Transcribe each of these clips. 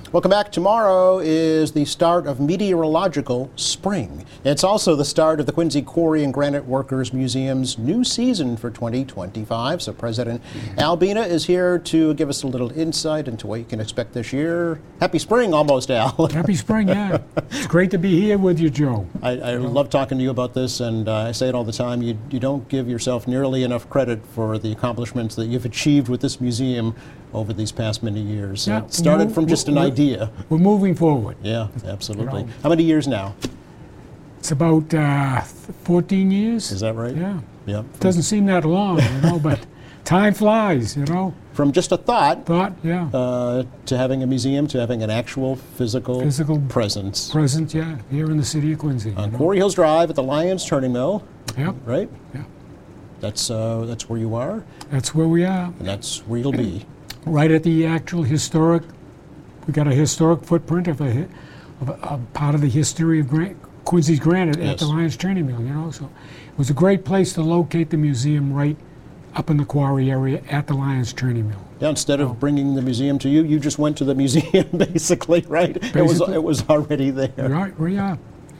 Welcome back. Tomorrow is the start of meteorological spring. It's also the start of the Quincy Quarry and Granite Workers Museum's new season for 2025. So President Al Bina is here to give us a little insight into what you can expect this year. Happy spring almost, Al. Happy spring, yeah. It's great to be here with you, Joe. I love talking to you about this, and I say it all the time. You don't give yourself nearly enough credit for the accomplishments that you've achieved with this museum over these past many years. Yeah, It started from just an idea. We're moving forward. Yeah, absolutely. You know. How many years now? It's about 14 years. Is that right? Yeah. Yep. Doesn't seem that long, but time flies, From just a thought yeah. to having a museum, to having an actual physical presence. Present, yeah, here in the city of Quincy. On Quarry Hills Drive at the Lions Turning Mill. Yep. Right? Yeah. That's where you are, That's where we are. and that's where you'll be. Right at the actual historic, we got a historic footprint of a part of the history of Quincy's granite at Yes. the Lions Turning Mill, So it was a great place to locate the museum right up in the quarry area at the Lions Turning Mill. Yeah, instead of bringing the museum to you, you just went to the museum, basically, right? Basically. It was already there. Right, we are.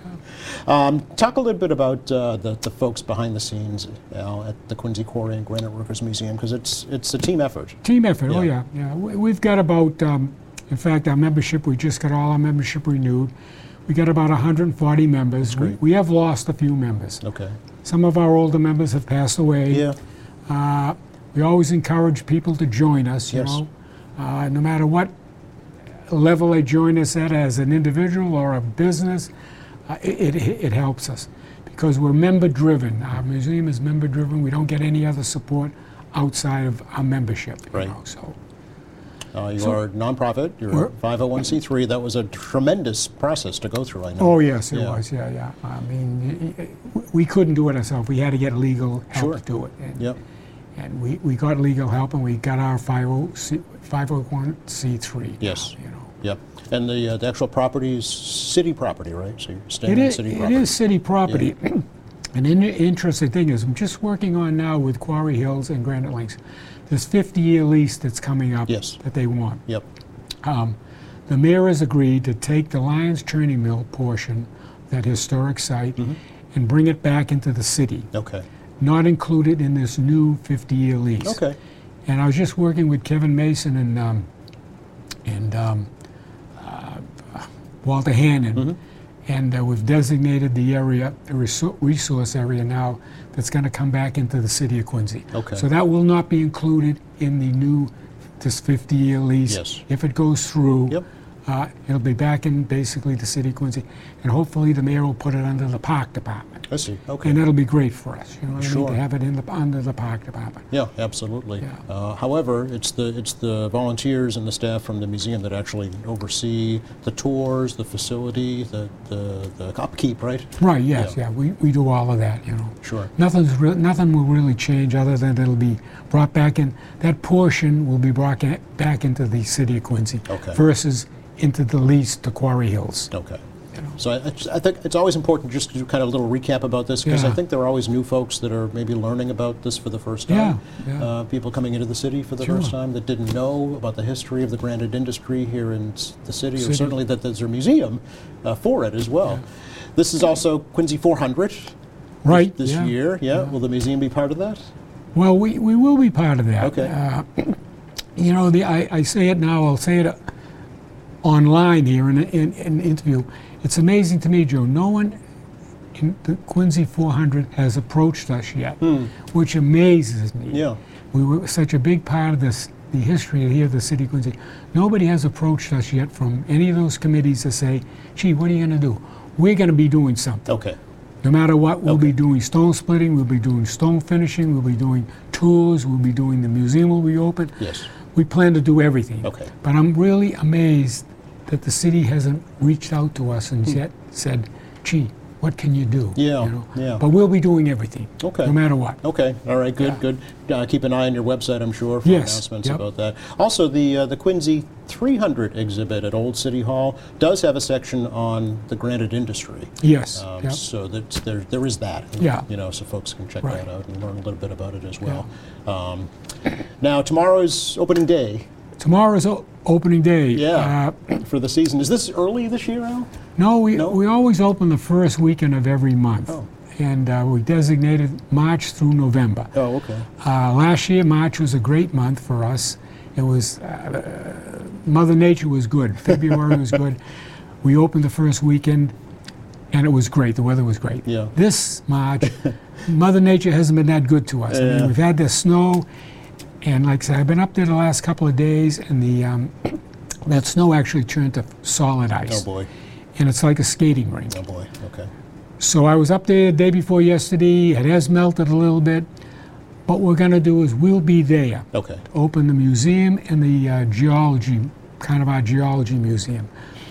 Talk a little bit about the folks behind the scenes, Al, at the Quincy Quarry and Granite Workers Museum, because it's a team effort. Team effort, oh Yeah. yeah. We've got about, in fact, our membership, we just got all our membership renewed. We got about 140 members. great. We have lost a few members. Okay. Some of our older members have passed away. Yeah. We always encourage people to join us, you Yes. know, no matter what level they join us at as an individual or a business, it helps us because we're member driven. Our museum is member driven. We don't get any other support outside of our membership. Right. So You are a nonprofit. You're a 501c3. That was a tremendous process to go through, I know. Oh yes, it Yeah. was. Yeah. I mean, we couldn't do it ourselves. We had to get legal help Sure. to do it. And, Yep. and we got legal help, and we got our 501c3. Yes. Now, Yep. And the actual property is city property, right? So you're staying It on is, city it property. is city property. An interesting thing is I'm just working on now with Quarry Hills and Granite Links this 50-year lease that's coming up Yes. that they want. Yep. The mayor has agreed to take the Lions Turning Mill portion, that historic site, and bring it back into the city, Okay. not included in this new 50-year lease. Okay. And I was just working with Kevin Mason and Walter Hannon, and we've designated the area, a resource area now, that's going to come back into the city of Quincy. Okay. So that will not be included in the this 50-year lease. Yes. If it goes through, Yep. It'll be back in basically the city of Quincy, and hopefully the mayor will put it under the park department. I see. Okay. And that'll be great for us, you know what I mean, Sure. to have it under the park department. Yeah, absolutely. Yeah. However, it's the volunteers and the staff from the museum that actually oversee the tours, the facility, the upkeep, right? Right, yes, Yeah. yeah, we do all of that, you know. Sure. Nothing will really change other than it'll be brought back in, that portion will be brought back into the city of Quincy Okay. versus into the lease to Quarry Hills. Okay. You know. So I think it's always important just to do kind of a little recap about this, because I Yeah. think there are always new folks that are maybe learning about this for the first time. Yeah. People coming into the city for the Sure. first time that didn't know about the history of the granite industry here in the city, or City. certainly that there's a museum for it as well. This is also Quincy 400 Right. this yeah. year. Yeah. Will the museum be part of that? Well, we will be part of that. Okay. You know, I say it now, I'll say it online here in an interview. It's amazing to me, Joe, no one in the Quincy 400 has approached us yet, which amazes me. Yeah. We were such a big part of the history here of the city of Quincy. Nobody has approached us yet from any of those committees to say, gee, what are you going to do? We're going to be doing something. Okay. No matter what, we'll Okay. be doing stone splitting, we'll be doing stone finishing, we'll be doing tours, we'll be doing the museum will be open. Yes. We plan to do everything. Okay. But I'm really amazed that the city hasn't reached out to us and yet said, gee, what can you do? Yeah, You know? yeah. But we'll be doing everything, Okay. no matter what. Okay. All right. Good. Yeah. Good. Keep an eye on your website, I'm sure, for Yes, announcements yep. about that. Also, the Quincy 300 exhibit at Old City Hall does have a section on the granite industry. Yes. Yep. So there is that. Yeah. You know, so folks can check Right. that out and learn a little bit about it as well. Now, tomorrow is opening day Tomorrow is opening day. Yeah, for the season. Is this early this year, Al? No, we always open the first weekend of every month. Oh. And we designated March through November. Oh, okay. Last year, March was a great month for us. It was, Mother Nature was good. February was good. We opened the first weekend, and it was great. The weather was great. Yeah. This March, Mother Nature hasn't been that good to us. I mean, we've had the snow, and like I said, I've been up there the last couple of days, and that snow actually turned to solid ice. Oh, boy. And it's like a skating rink. Oh, boy. Okay. So I was up there the day before yesterday. It has melted a little bit. What we're going to do is we'll be there. Okay. Open the museum and the geology, kind of our geology museum.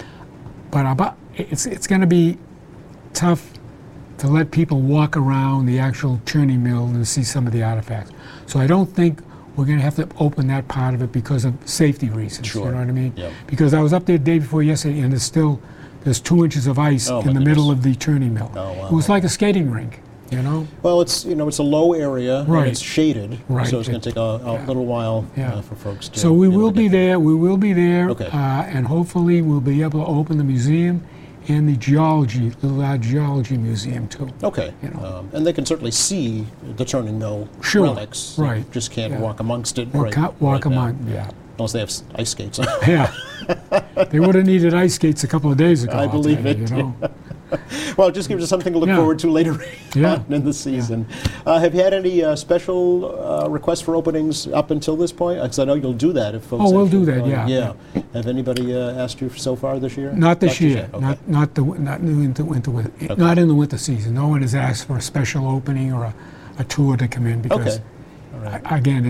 But it's going to be tough to let people walk around the actual churning mill and see some of the artifacts. So I don't think we're going to have to open that part of it because of safety reasons. Sure. You know what I mean? Yep. Because I was up there the day before yesterday, and there's 2 inches of ice Oh, in my the middle goodness. of the churning mill. Oh, wow. It was like a skating rink, you know? Well, it's it's a low area, Right. and it's shaded, Right. so it's going to take a little while Yeah. for folks to. So we will able to be get there. We will be there, Okay. and hopefully we'll be able to open the museum and the little geology museum too. Okay. You know. And they can certainly see the turning mill Sure. relics. They Right. just can't Yeah. walk amongst it. Or right, walk right now, among, yeah. Unless they have ice skates. Yeah. They would have needed ice skates a couple of days ago. I I'll believe tell you, it. you know. Well, it just gives us something to look Yeah. forward to later Yeah. on in the season. Have you had any special requests for openings up until this point? Because I know you'll do that if folks. Oh, we'll actually do that, go. yeah. Have anybody asked you so far this year? Not this year. yet, okay. Not in the winter season. No one has asked for a special opening or a tour to come in because, Okay. All right. again,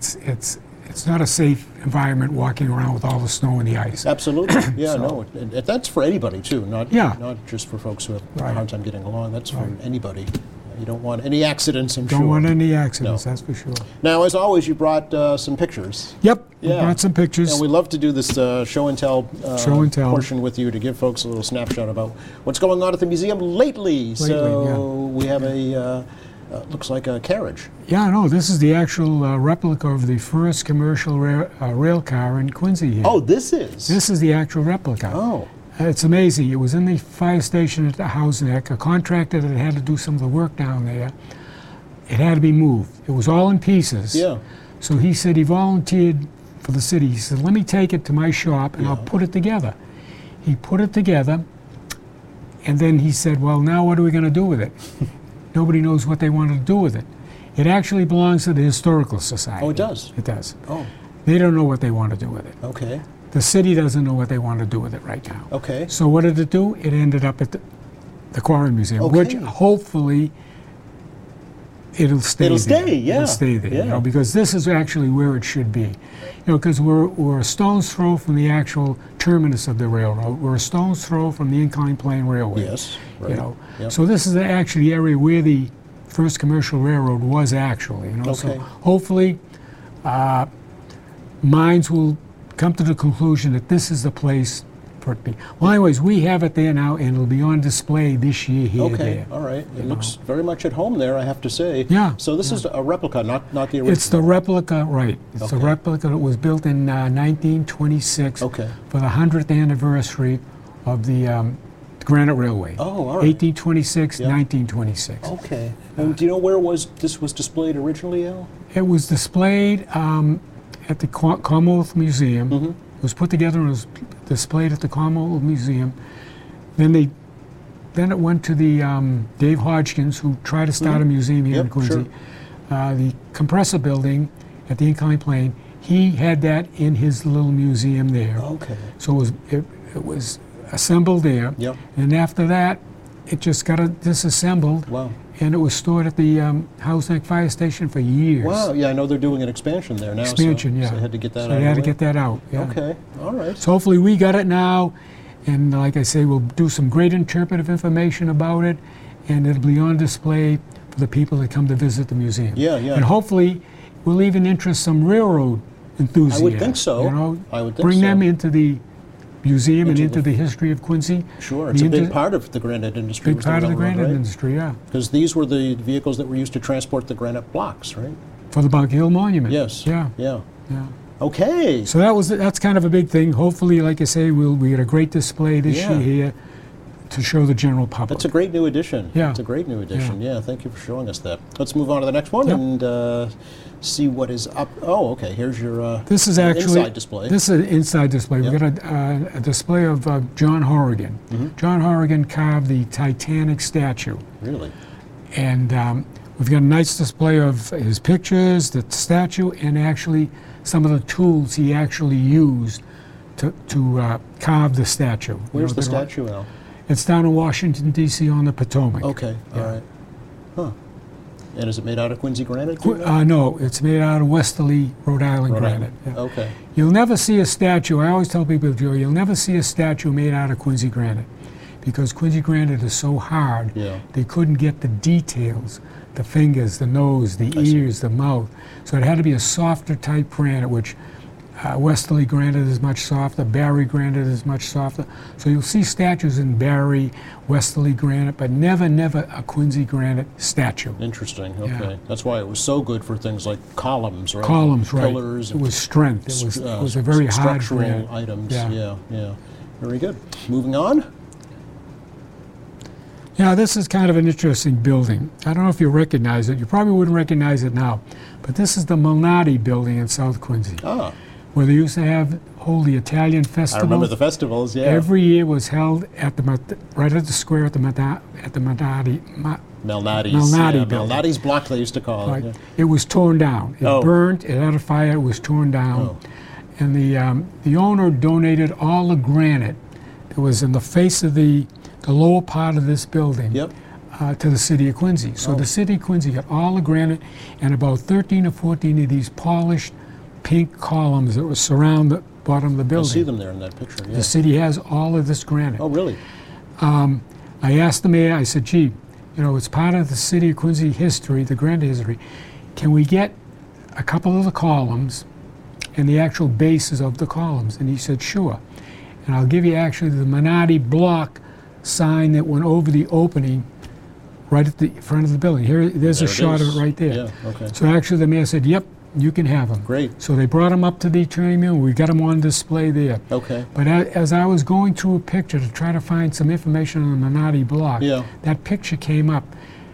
it's not a safe environment walking around with all the snow and the ice. Absolutely. Yeah, So- no. That's for anybody, too, not just for folks who have a Right. hard time getting along. That's for Right. anybody. You don't want any accidents, I'm sure. Don't want any accidents, No. that's for sure. Now, as always, you brought some pictures. Yep, we Yeah. brought some pictures. And we love to do this show and tell, Show and tell. portion with you to give folks a little snapshot about what's going on at the museum lately. So we have looks like a carriage. Yeah, no, this is the actual replica of the first commercial rail car in Quincy here. Oh, this is? This is the actual replica. Oh, It's amazing. It was in the fire station at the House Neck. A contractor that had to do some of the work down there, it had to be moved. It was all in pieces. yeah. So he said he volunteered for the city. He said, let me take it to my shop and I'll put it together. He put it together, and then he said, well, now what are we going to do with it? Nobody knows what they want to do with it. It actually belongs to the Historical Society. Oh, it does? It does. Oh, They don't know what they want to do with it. okay. The city doesn't know what they want to do with it right now. Okay. So what did it do? It ended up at the Quarry Museum, Okay. which hopefully it'll stay It'll there. stay, yeah. It'll stay there, Yeah. you know, because this is actually where it should be. You know, because we're a stone's throw from the actual terminus of the railroad. We're a stone's throw from the Inclined Plane Railway. Yes, right. You know, Yep. so this is actually the area where the first commercial railroad was actually. You know, so Okay. hopefully minds will come to the conclusion that this is the place for it to be. Well, anyways, we have it there now, and it'll be on display this year here. Okay, There. all right. It looks very much at home there, I have to say. Yeah, So this is a replica, not the original. It's the replica, right? It's the Okay. replica that was built in 1926 Okay. for the 100th anniversary of the Granite Railway. Oh, all right. 1826, Yeah. 1926. Okay. And do you know where this was displayed originally, Al? It was displayed at the Commonwealth Museum. Mm-hmm. It was put together and was displayed at the Commonwealth Museum. Then it went to the Dave Hodgkins, who tried to start a museum here in Yep, Quincy. sure. The compressor building at the Inclined Plane. He had that in his little museum there. Okay. So it was assembled there. Yep. And after that, it just got disassembled. Wow. And it was stored at the House Neck Fire Station for years. Wow. Yeah, I know they're doing an expansion there now. Expansion, so, yeah. So they had to get that So out. they of had the to way. get that out. Yeah. Okay. All right. So hopefully we got it now, and like I say, we'll do some great interpretive information about it, and it'll be on display for the people that come to visit the museum. Yeah, yeah. And hopefully we'll even interest some railroad enthusiasts. I would think so. You know, I would think bring so. them into the museum and Into into the history of Quincy. Sure. It's a The big part of the granite industry. Big part of the granite industry, yeah. Because these were the vehicles that were used to transport the granite blocks, right? For the Bunker Hill Monument. Yes. Yeah, Yeah. yeah. Okay. So that's kind of a big thing. Hopefully, like I say, we get a great display this year here to show the general public. That's a great new addition. Yeah. It's a great new addition. Yeah, thank you for showing us that. Let's move on to the next one and see what is up. Oh, okay. Here's your this is actually inside display. This is an inside display. Yep. We've got a display of John Horrigan. John Horrigan carved the Titanic statue. Really? And we've got a nice display of his pictures, the statue, and actually some of the tools he actually used to carve the statue. Where's the statue now? It's down in Washington, D.C. on the Potomac. Okay, all right. Huh. And is it made out of Quincy granite? No, it's made out of Westerly, Rhode Island granite. Yeah. Okay. You'll never see a statue, I always tell people, Joe, you'll never see a statue made out of Quincy granite because Quincy granite is so hard, they couldn't get the details, the fingers, the nose, the ears, the mouth. So it had to be a softer type granite, which Westerly granite is much softer, Barry granite is much softer. So you'll see statues in Barry, Westerly granite, but never a Quincy granite statue. Interesting, okay. Yeah. That's why it was so good for things like columns, right? Columns, right. Pillars. It was strength. It was a very hard structural items, yeah. Very good. Moving on. Yeah, this is kind of an interesting building. I don't know if you recognize it. You probably wouldn't recognize it now. But this is the Malnati building in South Quincy. Ah. Where they used to hold the Italian festival. I remember the festivals, yeah. Every year was held at right at the square at the Malnati building. Malnati's block, they used to call it. Yeah. It was torn down. It burned, it had a fire, it was torn down. And the owner donated all the granite that was in the face of the lower part of this building to the city of Quincy. So the city of Quincy got all the granite and about 13 or 14 of these polished pink columns that would surround the bottom of the building. I see them there in that picture, The city has all of this granite. Oh, really? I asked the mayor, I said, gee, it's part of the city of Quincy history, the granite history. Can we get a couple of the columns and the actual bases of the columns? And he said, sure. And I'll give you actually the Malnati block sign that went over the opening right at the front of the building. There's a shot of it right there. Yeah, okay. So actually the mayor said, yep, you can have them. Great. So they brought them up to the Attorney Mill. We got them on display there. Okay. But as I was going through a picture to try to find some information on the Malnati block, that picture came up.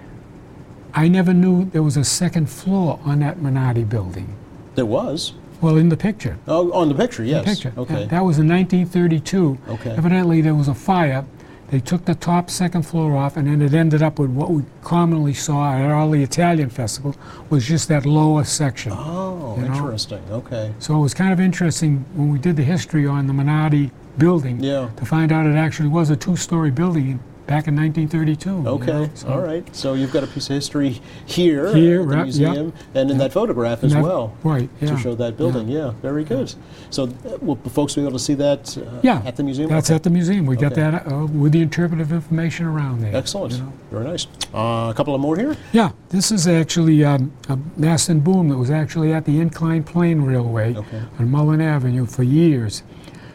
I never knew there was a second floor on that Malnati building. There was? Well, in the picture. Oh, on the picture, yes. The picture. Okay. That was in 1932. Okay. Evidently, there was a fire. They took the top second floor off, and then it ended up with what we commonly saw at all the Italian festivals, was just that lower section. Oh, interesting. Okay. So it was kind of interesting when we did the history on the Malnati building to find out it actually was a two-story building back in 1932. Okay, all right. So you've got a piece of history here at the museum and in that photograph as well. Right, to show that building. Yeah, very good. So will the folks be able to see that at the museum? That's at the museum. We got that with the interpretive information around there. Excellent. Very nice. A couple of more here? Yeah, this is actually a mast and boom that was actually at the Inclined Plane Railway on Mullen Avenue for years.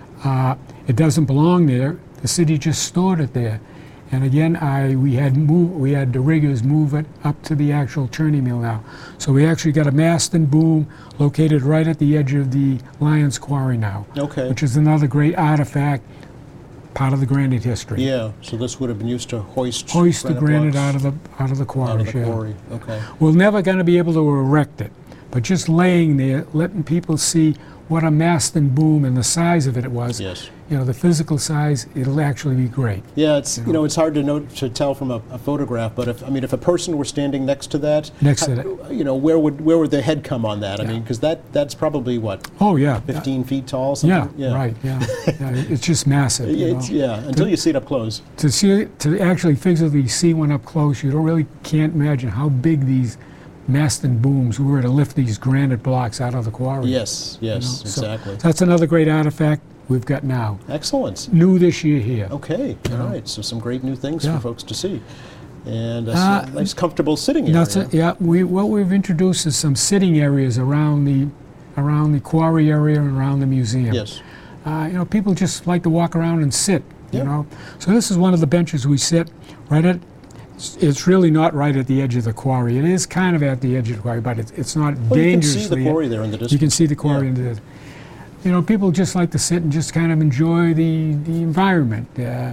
It doesn't belong there. The city just stored it there. And again, we had the riggers move it up to the actual churning mill now. So we actually got a mast and boom located right at the edge of the Lions Quarry now. Okay. Which is another great artifact, part of the granite history. Yeah. So this would have been used to hoist the granite out of the quarry. Out of the quarry. Okay. We're never going to be able to erect it, but just laying there, letting people see what a mast and boom and the size of it was. Yes. The physical size, it'll actually be great. Yeah, it's it's hard to tell from a photograph, but if a person were standing next to that, where would their head come on that? I mean, because that's probably what? Oh yeah, 15 feet tall. Something? Yeah, right. Yeah, it's just massive. Until you see it up close. To actually physically see one up close, you can't imagine how big these mast and booms were to lift these granite blocks out of the quarry. Yes, exactly. So that's another great artifact we've got now. Excellent. New this year here. Okay, all right. So some great new things for folks to see. And a nice comfortable sitting area. What we've introduced is some sitting areas around the quarry area and around the museum. Yes. People just like to walk around and sit, So this is one of the benches we sit right at it's really not right at the edge of the quarry. It is kind of at the edge of the quarry, but it's not Well, dangerously. you can see the quarry there in the distance. You can see the quarry Yeah. in the distance. You know, people just like to sit and just kind of enjoy the environment.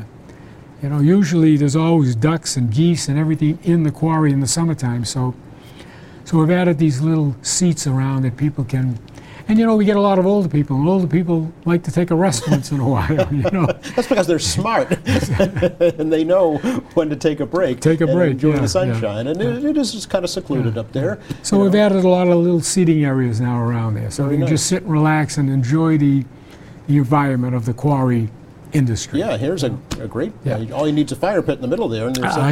You know, usually there's always ducks and geese and everything in the quarry in the summertime. So we've added these little seats around that people can. And you know, we get a lot of older people, and older people like to take a rest once in a while. You know, That's because they're smart and they know when to take a break. Take a and break, enjoy yeah, the sunshine. yeah. And it is just kind of secluded up there. so you we've know. added a lot of little seating areas now around there, so Very we can just nice. sit and relax and enjoy the environment of the quarry industry. Yeah, here's a great. Yeah. All you need is a fire pit in the middle there, and there's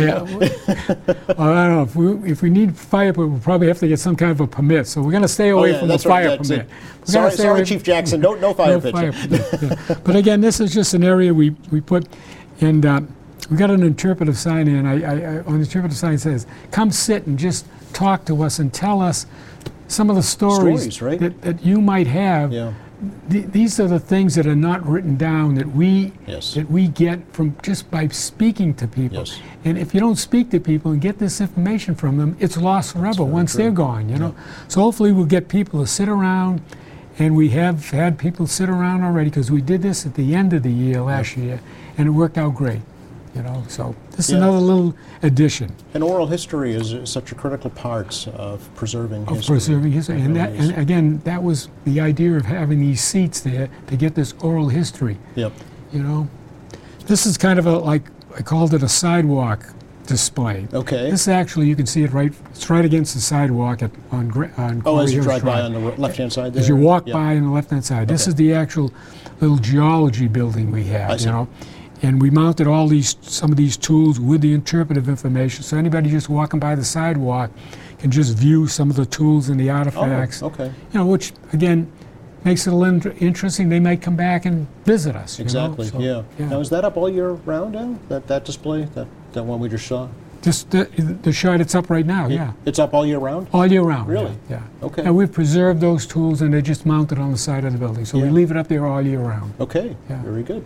Well, I don't know if we need fire permit, we'll probably have to get some kind of a permit. So we're going to stay away from the that's right, fire that's permit. it. We're gonna stay Sorry, away Chief Jackson. No fire no pit. fire permit, yeah. But again, this is just an area we put, and we got an interpretive sign in. On the interpretive sign says, "Come sit and just talk to us and tell us some of the stories right? that you might have." Yeah. These are the things that are not written down that we Yes. get from just by speaking to people. Yes. And if you don't speak to people and get this information from them, it's lost forever once they're gone. You know. So hopefully we'll get people to sit around, and we have had people sit around already because we did this at the end of the year last year, and it worked out great. You know. So this is Yeah. another little addition And oral history is such a critical part of preserving of history. preserving history. It And really is. and again, that was the idea of having these seats there to get this oral history. Yep. You know, this is kind of like I called it a sidewalk display. Okay. This actually, you can see it right. It's right against the sidewalk on Oh, Quarry as you Hills drive by Drive. on the left-hand side there? As you walk Yeah. by on the left-hand side. This Okay. is the actual little geology building we have. I see. You know, and we mounted some of these tools with the interpretive information, so anybody just walking by the sidewalk can just view some of the tools and the artifacts. Oh, okay. You know, which again makes it a little interesting. They might come back and visit us. you know, Exactly, so, yeah. Now, is that up all year round now? That display? That one we just saw? Just the shot it's up right now, yeah. It's up all year round? All year round. Really? Yeah. Okay. And we've preserved those tools, and they're just mounted on the side of the building. So we Yeah. leave it up there all year round. Okay, Yeah. very good.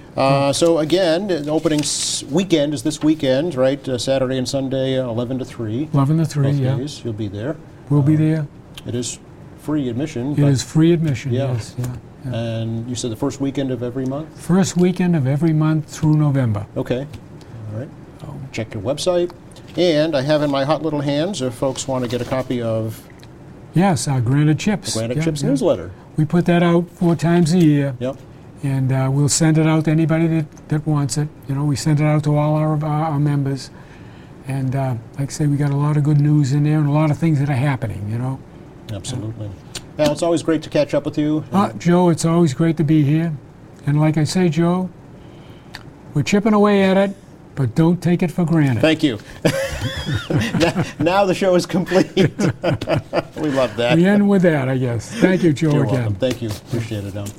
So again, the opening weekend is this weekend, right? Saturday and Sunday, 11 to 3. 11 to 3, Both yeah. days, you'll be there. We'll be there. It is free admission. It is free admission, Yeah. yes. Yeah. Yeah. And you said the first weekend of every month? First weekend of every month through November. Okay, all right. Check your website. And I have in my hot little hands, if folks want to get a copy of Yes, our Granite Chips. Granite Yeah, Chips yeah. newsletter. We put that out 4 times a year, Yep. and we'll send it out to anybody that wants it. You know, we send it out to all our members. And like I say, we got a lot of good news in there and a lot of things that are happening, you know. Absolutely. Al, it's always great to catch up with you. Joe, it's always great to be here. And like I say, Joe, we're chipping away at it, but don't take it for granted. Thank you. Now the show is complete. We love that. We end with that, I guess. Thank you, Joe, You're again. welcome. Thank you. Appreciate it, Al.